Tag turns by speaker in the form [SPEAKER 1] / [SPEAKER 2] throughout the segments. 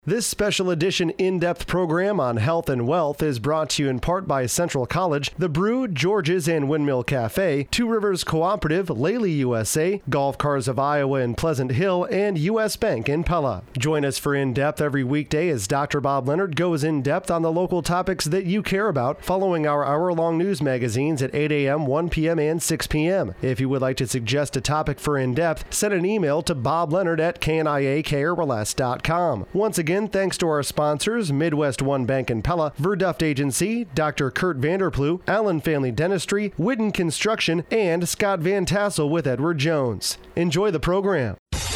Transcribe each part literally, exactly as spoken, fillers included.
[SPEAKER 1] This special edition in-depth program on health and wealth is brought to you in part by Central College, The Brew, George's and Windmill Cafe, Two Rivers Cooperative, Lely U S A, Golf Cars of Iowa in Pleasant Hill, and U S Bank in Pella. Join us for In-Depth every weekday as Doctor Bob Leonard goes in-depth on the local topics that you care about, following our hour-long news magazines at eight a.m., one p.m., and six p.m. If you would like to suggest a topic for In-Depth, send an email to bob leonard at k n i a k r l s dot com. Once again, Again, thanks to our sponsors, Midwest One Bank in Pella, Verduft Agency, Doctor Kurt Vanderplu, Allen Family Dentistry, Whidden Construction, and Scott Van Tassel with Edward Jones. Enjoy the program.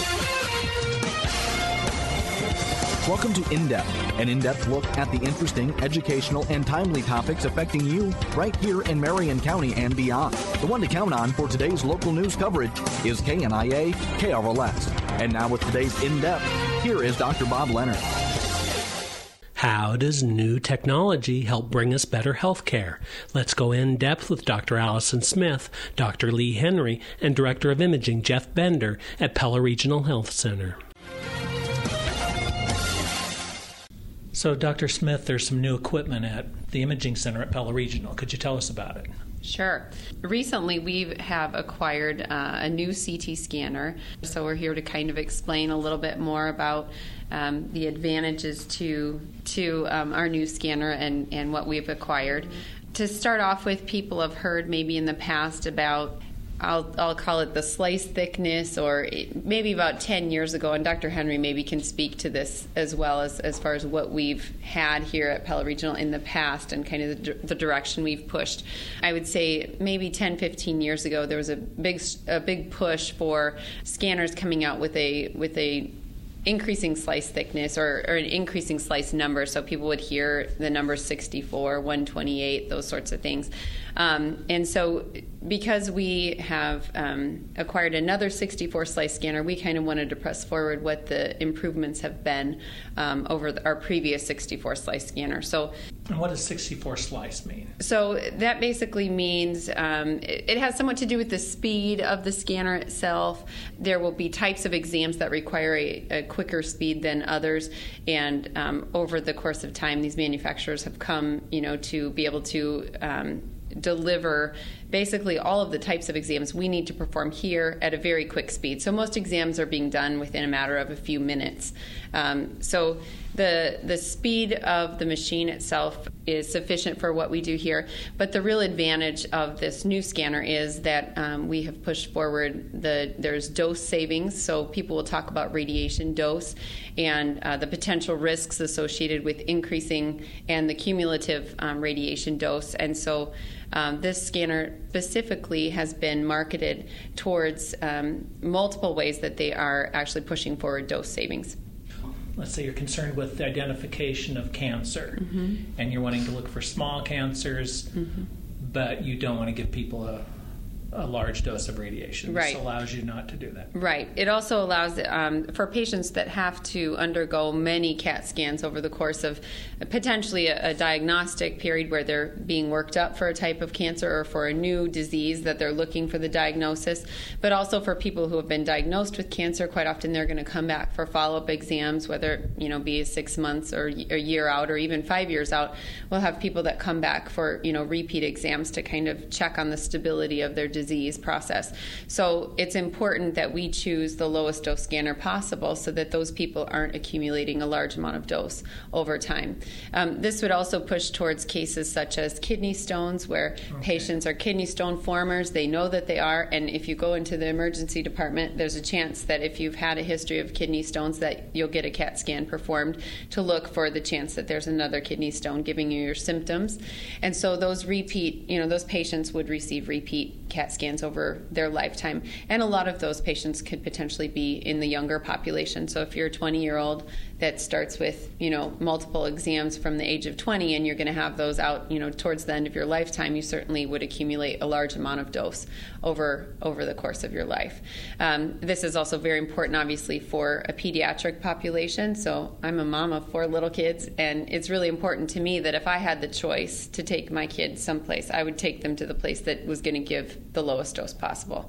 [SPEAKER 2] Welcome to In-Depth, an in-depth look at the interesting, educational, and timely topics affecting you right here in Marion County and beyond. The one to count on for today's local news coverage is K N I A K R L S. And now with today's In-Depth, here is Doctor Bob Leonard.
[SPEAKER 3] How does new technology help bring us better health care? Let's go in depth with Doctor Allison Smith, Doctor Lee Henry, and Director of Imaging Jeff Bender at Pella Regional Health Center.
[SPEAKER 4] So, Doctor Smith, there's some new equipment at the Imaging Center at Pella Regional. Could you tell us about it?
[SPEAKER 5] Sure. Recently, we have acquired uh, a new C T scanner, so we're here to kind of explain a little bit more about um, the advantages to to um, our new scanner and, and what we've acquired. To start off with, people have heard maybe in the past about I'll, I'll call it the slice thickness, or it, maybe about ten years ago, and Doctor Henry maybe can speak to this as well as, as far as what we've had here at Pella Regional in the past and kind of the, the direction we've pushed. I would say maybe ten, fifteen years ago, there was a big a big push for scanners coming out with a with a increasing slice thickness or, or an increasing slice number, so people would hear the number sixty-four, one twenty-eight, those sorts of things. Um, and so because we have um, acquired another sixty-four slice scanner, we kind of wanted to press forward what the improvements have been um, over the, our previous sixty-four slice scanner. So,
[SPEAKER 4] and what does sixty-four slice mean?
[SPEAKER 5] So that basically means um, it, it has somewhat to do with the speed of the scanner itself. There will be types of exams that require a, a quicker speed than others, and um, over the course of time, these manufacturers have come, you know, to be able to um, deliver basically all of the types of exams we need to perform here at a very quick speed. So most exams are being done within a matter of a few minutes. Um, so the the speed of the machine itself is sufficient for what we do here, but the real advantage of this new scanner is that um, we have pushed forward the there's dose savings. So people will talk about radiation dose and uh, the potential risks associated with increasing and the cumulative um, radiation dose. And so Um, this scanner specifically has been marketed towards um, multiple ways that they are actually pushing forward dose savings.
[SPEAKER 4] Let's say you're concerned with the identification of cancer, mm-hmm. and you're wanting to look for small cancers, mm-hmm. but you don't want to give people a a large dose of radiation.
[SPEAKER 5] Right.
[SPEAKER 4] This allows you not to do that.
[SPEAKER 5] Right. It also allows um, for patients that have to undergo many CAT scans over the course of potentially a, a diagnostic period where they're being worked up for a type of cancer or for a new disease that they're looking for the diagnosis, but also for people who have been diagnosed with cancer. Quite often they're going to come back for follow-up exams, whether you know be six months or a year out or even five years out. We'll have people that come back for you know repeat exams to kind of check on the stability of their disease disease process. So it's important that we choose the lowest dose scanner possible so that those people aren't accumulating a large amount of dose over time. Um, this would also push towards cases such as kidney stones, where okay. patients are kidney stone formers. They know that they are, and if you go into the emergency department, there's a chance that if you've had a history of kidney stones that you'll get a CAT scan performed to look for the chance that there's another kidney stone giving you your symptoms. And so those repeat, you know, those patients would receive repeat CAT scans over their lifetime. And a lot of those patients could potentially be in the younger population. So if you're a twenty-year-old that starts with, you know, multiple exams from the age of twenty, and you're going to have those out, you know, towards the end of your lifetime, you certainly would accumulate a large amount of dose over over the course of your life. Um, this is also very important, obviously, for a pediatric population. So I'm a mom of four little kids, and it's really important to me that if I had the choice to take my kids someplace, I would take them to the place that was going to give the lowest dose possible.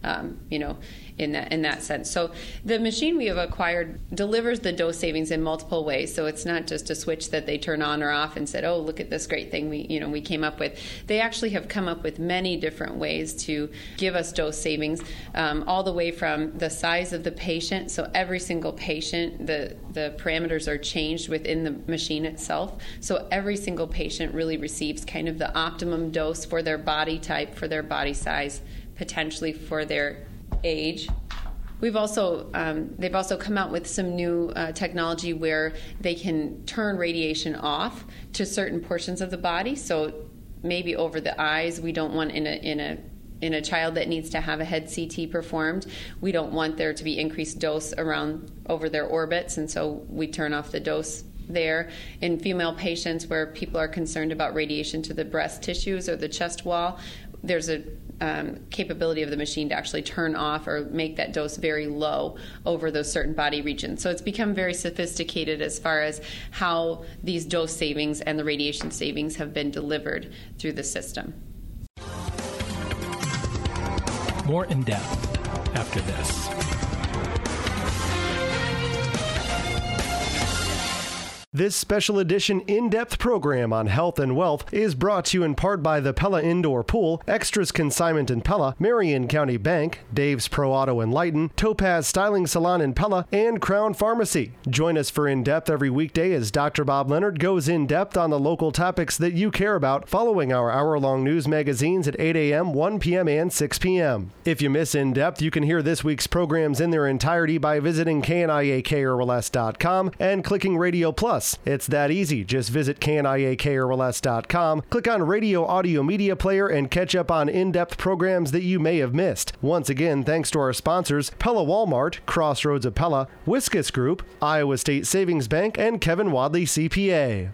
[SPEAKER 5] um, you know, in that in that sense. So the machine we have acquired delivers the dose savings in multiple ways. So it's not just a switch that they turn on or off and said, "Oh, look at this great thing we you know we came up with." They actually have come up with many different ways to give us dose savings, um, all the way from the size of the patient. So every single patient, the the parameters are changed within the machine itself. So every single patient really receives kind of the optimum dose for their body type, for their body size, potentially for their age. We've also um, they've also come out with some new uh, technology where they can turn radiation off to certain portions of the body. So maybe over the eyes, we don't want in a in a in a child that needs to have a head C T performed, we don't want there to be increased dose around over their orbits, and so we turn off the dose there. In female patients where people are concerned about radiation to the breast tissues or the chest wall, there's a um, capability of the machine to actually turn off or make that dose very low over those certain body regions. So it's become very sophisticated as far as how these dose savings and the radiation savings have been delivered through the system.
[SPEAKER 3] More in depth after this.
[SPEAKER 1] This special edition in-depth program on health and wealth is brought to you in part by the Pella Indoor Pool, Extras Consignment in Pella, Marion County Bank, Dave's Pro Auto in Lighton, Topaz Styling Salon in Pella, and Crown Pharmacy. Join us for In-Depth every weekday as Doctor Bob Leonard goes in-depth on the local topics that you care about, following our hour-long news magazines at eight a.m., one p.m., and six p.m. If you miss In-Depth, you can hear this week's programs in their entirety by visiting K N I A K R L S dot com and clicking Radio Plus. It's that easy. Just visit K N I A K R L S dot com, click on Radio Audio Media Player, and catch up on in-depth programs that you may have missed. Once again, thanks to our sponsors, Pella Walmart, Crossroads of Pella, Whiskas Group, Iowa State Savings Bank, and Kevin Wadley C P A.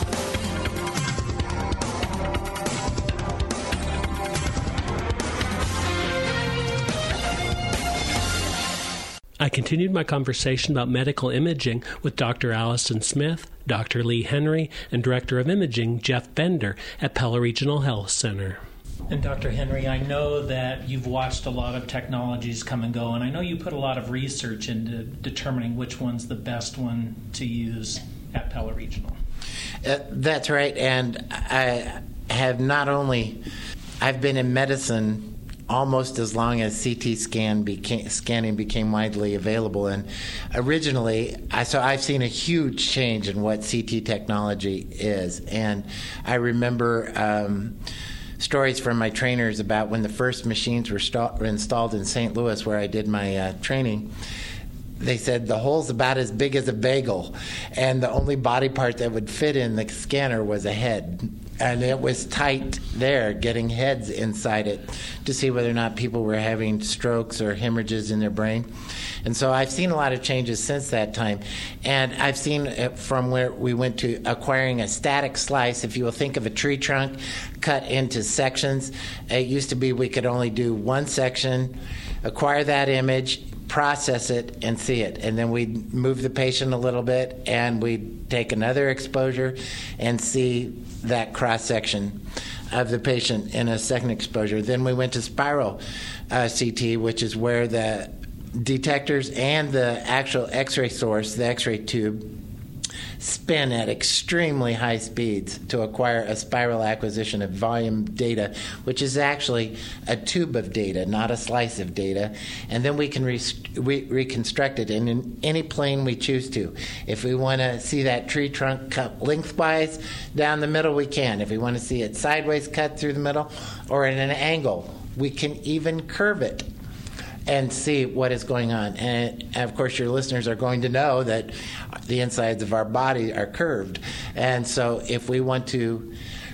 [SPEAKER 3] I continued my conversation about medical imaging with Doctor Allison Smith, Doctor Lee Henry, and Director of Imaging Jeff Bender at Pella Regional Health Center.
[SPEAKER 4] And Doctor Henry, I know that you've watched a lot of technologies come and go, and I know you put a lot of research into determining which one's the best one to use at Pella Regional.
[SPEAKER 6] Uh, that's right, and I have not only, I've been in medicine almost as long as C T scan became, scanning became widely available. And originally, I, so I've seen a huge change in what C T technology is. And I remember um, stories from my trainers about when the first machines were, sta- were installed in Saint Louis, where I did my uh, training. They said the hole's about as big as a bagel, and the only body part that would fit in the scanner was a head. And it was tight there, getting heads inside it to see whether or not people were having strokes or hemorrhages in their brain. And so I've seen a lot of changes since that time. And I've seen it from where we went to acquiring a static slice. If you will think of a tree trunk cut into sections, it used to be we could only do one section, acquire that image, process it, and see it. And then we'd move the patient a little bit, and we'd take another exposure and see that cross-section of the patient in a second exposure. Then we went to spiral uh, C T, which is where the detectors and the actual X-ray source, the X-ray tube, spin at extremely high speeds to acquire a spiral acquisition of volume data, which is actually a tube of data, not a slice of data. And then we can re- re- reconstruct it in, in any plane we choose to. If we want to see that tree trunk cut lengthwise down the middle, we can. If we want to see it sideways cut through the middle or at an angle, we can even curve it and see what is going on. And of course, your listeners are going to know that the insides of our body are curved. And so if we want to,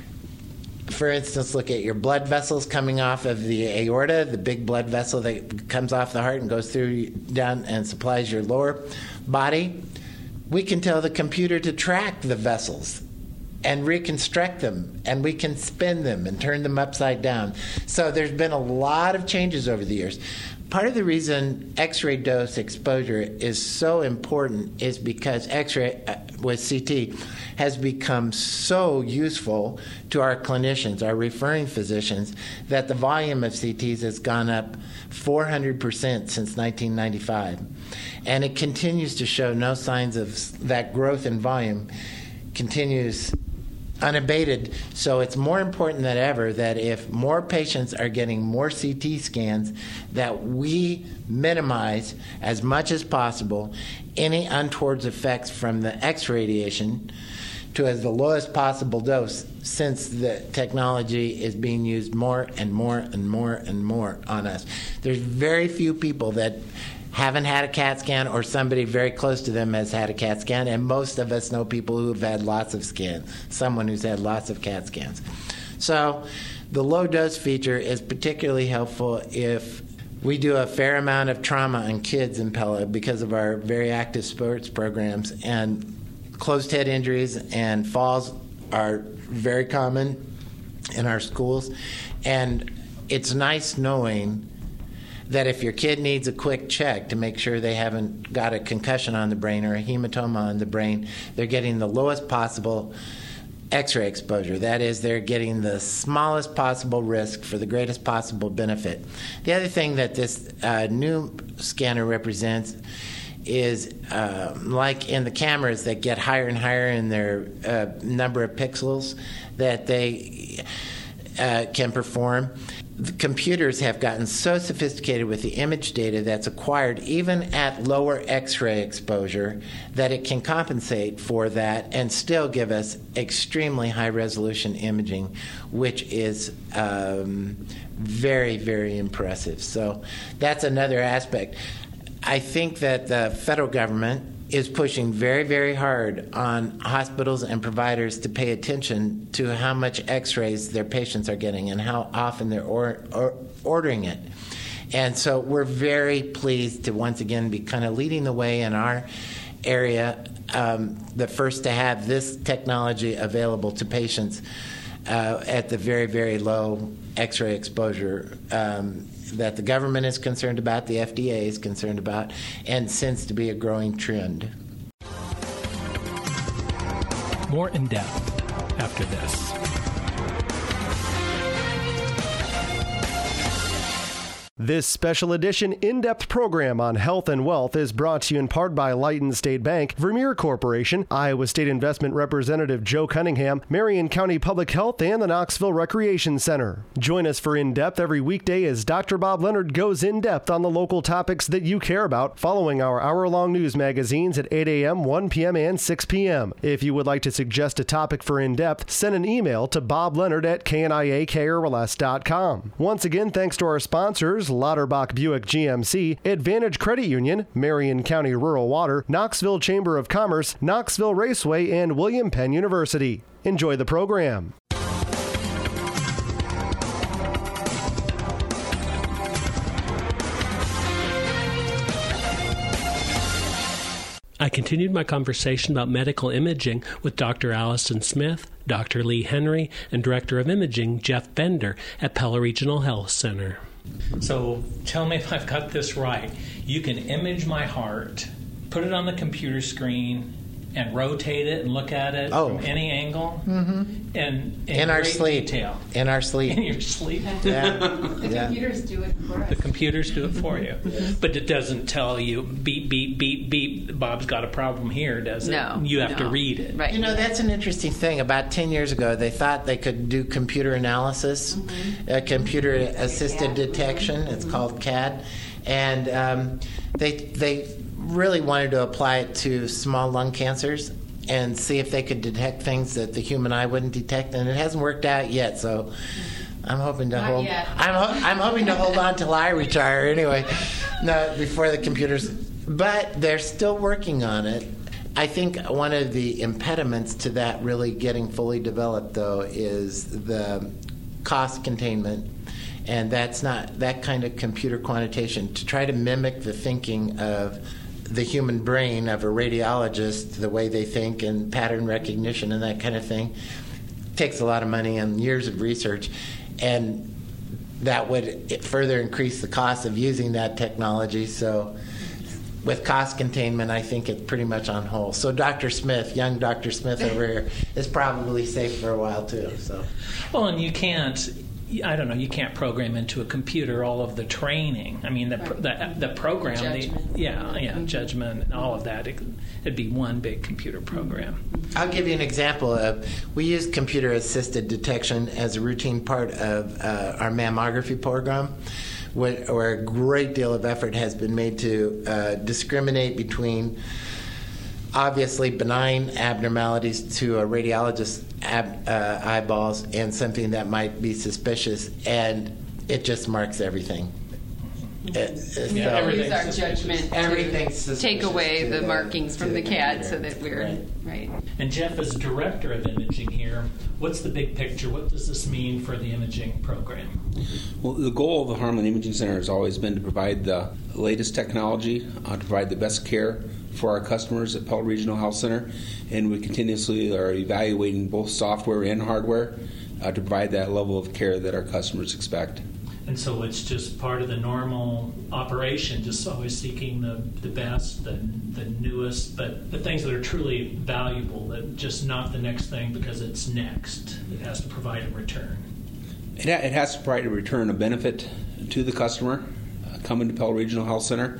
[SPEAKER 6] for instance, look at your blood vessels coming off of the aorta, the big blood vessel that comes off the heart and goes through down and supplies your lower body, we can tell the computer to track the vessels and reconstruct them, and we can spin them and turn them upside down. So there's been a lot of changes over the years. Part of the reason X-ray dose exposure is so important is because X-ray uh, with C T has become so useful to our clinicians, our referring physicians, that the volume of C Ts has gone up four hundred percent since nineteen ninety-five. And it continues to show no signs of that growth in volume continues unabated. So it's more important than ever that if more patients are getting more C T scans, that we minimize as much as possible any untoward effects from the X radiation to as the lowest possible dose, since the technology is being used more and more and more and more on us. There's very few people that haven't had a CAT scan, or somebody very close to them has had a CAT scan, and most of us know people who have had lots of scans, someone who's had lots of CAT scans. So the low dose feature is particularly helpful if we do a fair amount of trauma on kids in Pella because of our very active sports programs, and closed head injuries and falls are very common in our schools. And it's nice knowing that if your kid needs a quick check to make sure they haven't got a concussion on the brain or a hematoma on the brain, they're getting the lowest possible X-ray exposure. That is, they're getting the smallest possible risk for the greatest possible benefit. The other thing that this uh, new scanner represents is uh, like in the cameras that get higher and higher in their uh, number of pixels that they uh, can perform. The computers have gotten so sophisticated with the image data that's acquired even at lower X-ray exposure that it can compensate for that and still give us extremely high-resolution imaging, which is um, very, very impressive. So that's another aspect. I think that the federal government is pushing very, very hard on hospitals and providers to pay attention to how much X-rays their patients are getting and how often they're or, or ordering it. And so we're very pleased to once again be kind of leading the way in our area, um, the first to have this technology available to patients uh, at the very, very low X-ray exposure um, that the government is concerned about, the F D A is concerned about, and seems to be a growing trend.
[SPEAKER 3] More in depth after this.
[SPEAKER 1] This special edition in-depth program on health and wealth is brought to you in part by Lighton State Bank, Vermeer Corporation, Iowa State Investment Representative Joe Cunningham, Marion County Public Health, and the Knoxville Recreation Center. Join us for In-Depth every weekday as Doctor Bob Leonard goes in-depth on the local topics that you care about, following our hour-long news magazines at eight a.m., one p.m., and six p.m. If you would like to suggest a topic for In-Depth, send an email to bobleonard at k n i a k r l s dot com. Once again, thanks to our sponsors, Lauterbach Buick G M C, Advantage Credit Union, Marion County Rural Water, Knoxville Chamber of Commerce, Knoxville Raceway, and William Penn University. Enjoy the program.
[SPEAKER 3] I continued my conversation about medical imaging with Doctor Allison Smith, Doctor Lee Henry, and Director of Imaging Jeff Bender at Pella Regional Health Center.
[SPEAKER 4] So tell me if I've got this right. You can image my heart, put it on the computer screen, and rotate it and look at it
[SPEAKER 6] oh.
[SPEAKER 4] from any angle,
[SPEAKER 6] mm-hmm.
[SPEAKER 4] and in,
[SPEAKER 6] in our
[SPEAKER 4] great
[SPEAKER 6] sleep.
[SPEAKER 4] detail.
[SPEAKER 6] In our sleep.
[SPEAKER 4] In your sleep.
[SPEAKER 6] Yeah.
[SPEAKER 5] The
[SPEAKER 6] yeah.
[SPEAKER 5] computers do it for us.
[SPEAKER 4] The computers do it for you. But it doesn't tell you, beep, beep, beep, beep, Bob's got a problem here, does it?
[SPEAKER 5] No.
[SPEAKER 4] You have
[SPEAKER 5] no.
[SPEAKER 4] to read it.
[SPEAKER 5] Right.
[SPEAKER 6] You know, that's an interesting thing. About ten years ago, they thought they could do computer analysis, mm-hmm. uh, computer-assisted detection. It's mm-hmm. called C A D. And um, they they really wanted to apply it to small lung cancers and see if they could detect things that the human eye wouldn't detect, and it hasn't worked out yet. So I'm hoping to
[SPEAKER 5] Not
[SPEAKER 6] hold.
[SPEAKER 5] yet.
[SPEAKER 6] I'm ho- I'm hoping to hold on till I retire anyway. No, before the computers, but they're still working on it. I think one of the impediments to that really getting fully developed, though, is the cost containment. And that's not that kind of computer quantitation to try to mimic the thinking of the human brain of a radiologist, the way they think and pattern recognition and that kind of thing, takes a lot of money and years of research. And that would further increase the cost of using that technology. So with cost containment, I think it's pretty much on hold. So Doctor Smith, young Doctor Smith over here, is probably safe for a while too. So,
[SPEAKER 4] well, and you can't, I don't know, you can't program into a computer all of the training. I mean, the
[SPEAKER 5] Right.
[SPEAKER 4] the, the program,
[SPEAKER 5] Judgment.
[SPEAKER 4] the, yeah, yeah,
[SPEAKER 5] Mm-hmm.
[SPEAKER 4] judgment, and all of that. It, it'd be one big computer program.
[SPEAKER 6] I'll give you an example of, we use computer-assisted detection as a routine part of uh, our mammography program, where, where a great deal of effort has been made to uh, discriminate between obviously benign abnormalities to a radiologist's ab, uh, eyeballs and something that might be suspicious, and it just marks everything. It, it,
[SPEAKER 4] Yeah,
[SPEAKER 6] so-
[SPEAKER 4] everything's
[SPEAKER 5] Use our
[SPEAKER 4] suspicious.
[SPEAKER 5] judgment
[SPEAKER 6] Everything's
[SPEAKER 5] to take
[SPEAKER 6] suspicious
[SPEAKER 5] away
[SPEAKER 6] to
[SPEAKER 5] the
[SPEAKER 6] the-
[SPEAKER 5] markings
[SPEAKER 6] to
[SPEAKER 5] from
[SPEAKER 6] the
[SPEAKER 5] the C A D
[SPEAKER 6] computer.
[SPEAKER 5] so that we're
[SPEAKER 6] Right.
[SPEAKER 5] right.
[SPEAKER 4] And Jeff, as director of imaging here, what's the big picture? What does this mean for the imaging program?
[SPEAKER 7] Well, the goal of the Harlan Imaging Center has always been to provide the latest technology, uh, to provide the best care for our customers at Pella Regional Health Center, and we continuously are evaluating both software and hardware uh, to provide that level of care that our customers expect.
[SPEAKER 4] And so it's just part of the normal operation, just always seeking the, the best, the, the newest, but the things that are truly valuable, that just not the next thing because it's next. It has to provide a return.
[SPEAKER 7] It, ha- it has to provide a return of benefit to the customer uh, coming to Pella Regional Health Center,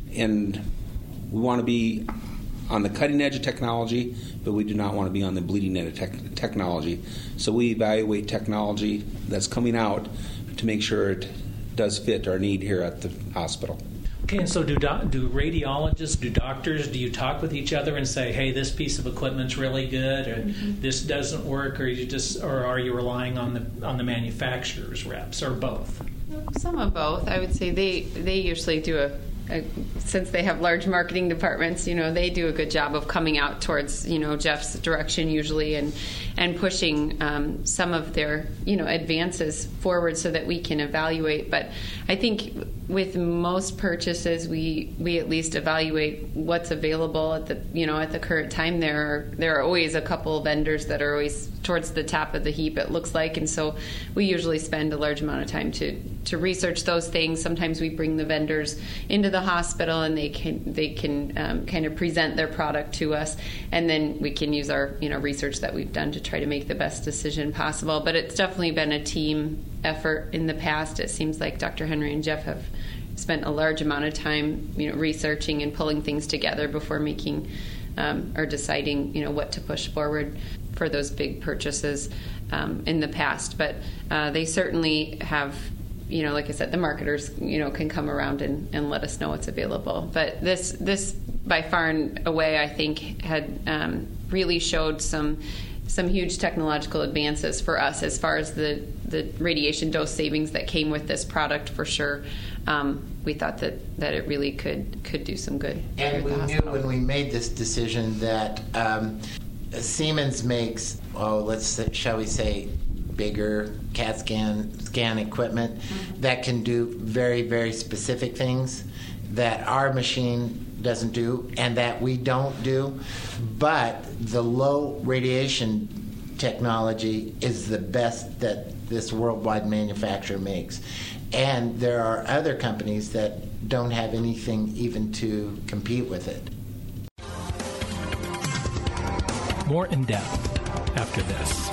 [SPEAKER 7] and we want to be on the cutting edge of technology, but we do not want to be on the bleeding edge of tech- technology. So we evaluate technology that's coming out to make sure it does fit our need here at the hospital.
[SPEAKER 4] Okay, and so do doc, do radiologists, do doctors, do you talk with each other and say, hey, this piece of equipment's really good, or
[SPEAKER 5] Mm-hmm.
[SPEAKER 4] this doesn't work, or you just, or are you relying on the on the manufacturer's reps, or both?
[SPEAKER 5] Some of both. I would say they they usually do a, a since they have large marketing departments, you know, they do a good job of coming out towards, you know, Jeff's direction usually, and and pushing um, some of their, you know, advances forward so that we can evaluate. But I think with most purchases, we we at least evaluate what's available at the, you know, at the current time. There are there are always a couple vendors that are always towards the top of the heap, it looks like, and so we usually spend a large amount of time to to research those things. Sometimes we bring the vendors into the hospital and they can they can um, kind of present their product to us, and then we can use our, you know, research that we've done to try to make the best decision possible. But it's definitely been a team effort in the past. It seems like Doctor Henry and Jeff have spent a large amount of time, you know, researching and pulling things together before making um, or deciding, you know, what to push forward for those big purchases um, in the past. But uh, they certainly have, you know, like I said, the marketers, you know, can come around and, and let us know what's available. But this, this by far and away, I think, had um, really showed some some huge technological advances for us as far as the, the radiation dose savings that came with this product, for sure. Um, we thought that, that it really could could do some good.
[SPEAKER 6] And we
[SPEAKER 5] here at the
[SPEAKER 6] knew
[SPEAKER 5] hospital.
[SPEAKER 6] when we made this decision that um, Siemens makes, oh, let's say, shall we say, bigger CAT scan scan equipment
[SPEAKER 5] Mm-hmm.
[SPEAKER 6] that can do very, very specific things that our machine doesn't do and that we don't do. But the low radiation technology is the best that this worldwide manufacturer makes. And there are other companies that don't have anything even to compete with it.
[SPEAKER 3] More in depth after this.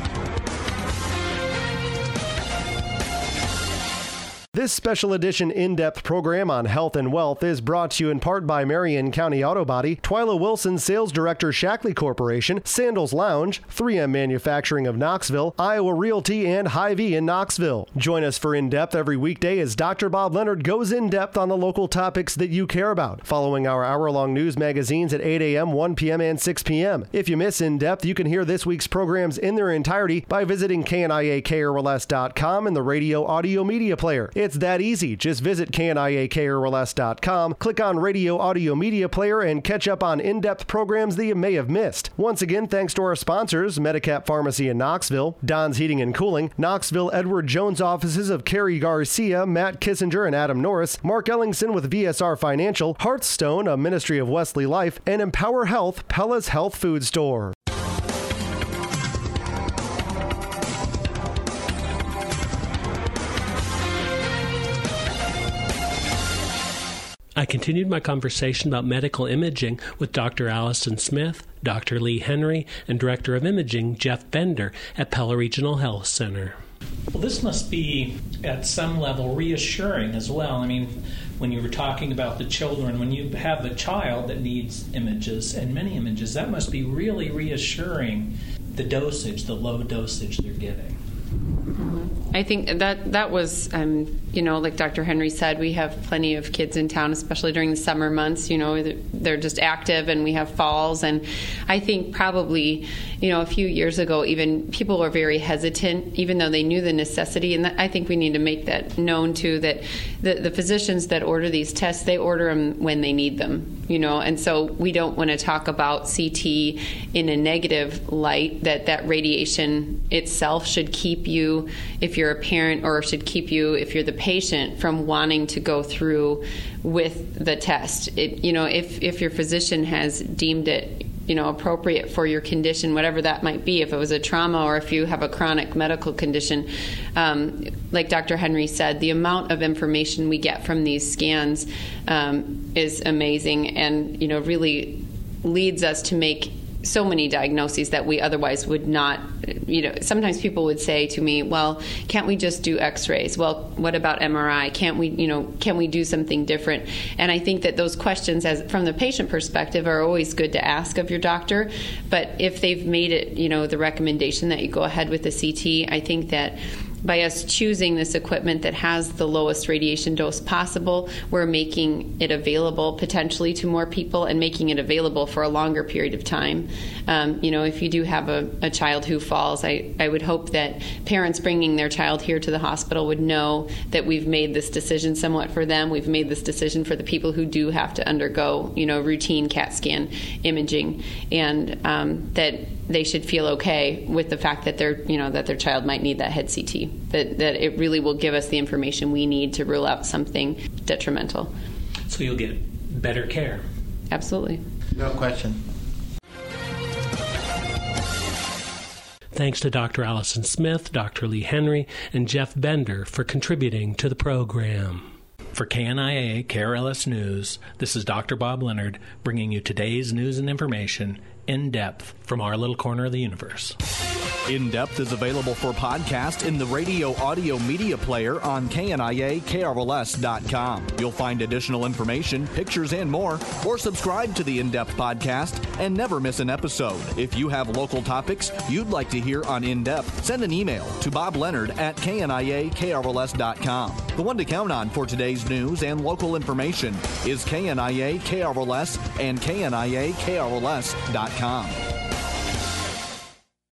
[SPEAKER 1] This special edition in-depth program on health and wealth is brought to you in part by Marion County Auto Body, Twyla Wilson Sales Director, Shackley Corporation, Sandals Lounge, three M Manufacturing of Knoxville, Iowa Realty, and Hy-Vee in Knoxville. Join us for In-Depth every weekday as Doctor Bob Leonard goes in-depth on the local topics that you care about, following our hour-long news magazines at eight a.m., one p.m., and six p.m. If you miss In-Depth, you can hear this week's programs in their entirety by visiting K N I A K R L S dot com and the radio audio media player. It's that easy. Just visit K N I A K R L S dot com, click on Radio Audio Media Player, and catch up on in-depth programs that you may have missed. Once again, thanks to our sponsors, Medicap Pharmacy in Knoxville, Don's Heating and Cooling, Knoxville Edward Jones offices of Kerry Garcia, Matt Kissinger, and Adam Norris, Mark Ellingson with V S R Financial, Hearthstone, a Ministry of Wesley Life, and Empower Health, Pella's Health Food Store.
[SPEAKER 3] I continued my conversation about medical imaging with Doctor Allison Smith, Doctor Lee Henry, and Director of Imaging Jeff Bender at Pella Regional Health Center.
[SPEAKER 4] Well, this must be, at some level, reassuring as well. I mean, when you were talking about the children, when you have a child that needs images, and many images, that must be really reassuring, the dosage, the low dosage they're getting.
[SPEAKER 5] Mm-hmm. I think that that was, um, you know, like Doctor Henry said, we have plenty of kids in town, especially during the summer months. You know, they're just active, and we have falls. And I think probably, you know, a few years ago, even people were very hesitant, even though they knew the necessity. And that, I think we need to make that known too. That the, the physicians that order these tests, they order them when they need them. You know, and so we don't want to talk about C T in a negative light. That that radiation itself should keep you, if you're a parent, or should keep you, if you're the patient, from wanting to go through with the test. It, you know, if if your physician has deemed it, you know, appropriate for your condition, whatever that might be, if it was a trauma or if you have a chronic medical condition, um, like Doctor Henry said, the amount of information we get from these scans um, is amazing, and you know, really leads us to make so many diagnoses that we otherwise would not. You know, sometimes people would say to me, well, can't we just do x-rays? Well, what about M R I? Can't we, you know, can we do something different? And I think that those questions, as from the patient perspective, are always good to ask of your doctor. But if they've made it, you know, the recommendation that you go ahead with the C T, I think that by us choosing this equipment that has the lowest radiation dose possible, we're making it available potentially to more people and making it available for a longer period of time. Um, you know, if you do have a, a child who falls, I, I would hope that parents bringing their child here to the hospital would know that we've made this decision somewhat for them. We've made this decision for the people who do have to undergo, you know, routine CAT scan imaging, and um, that they should feel okay with the fact that their, you know, that their child might need that head C T. That that it really will give us the information we need to rule out something detrimental.
[SPEAKER 4] So you'll get better care.
[SPEAKER 5] Absolutely.
[SPEAKER 6] No question.
[SPEAKER 3] Thanks to Doctor Allison Smith, Doctor Lee Henry, and Jeff Bender for contributing to the program. For K N I A K R L S News, this is Doctor Bob Leonard bringing you today's news and information in depth from our little corner of the universe.
[SPEAKER 2] In Depth is available for podcast in the radio audio media player on K N I A K R L S dot com. You'll find additional information, pictures, and more, or subscribe to the In Depth podcast and never miss an episode. If you have local topics you'd like to hear on In Depth, send an email to Bob Leonard at K N I A K R L S dot com. The one to count on for today's news and local information is K N I A K R L S and K N I A K R L S dot com.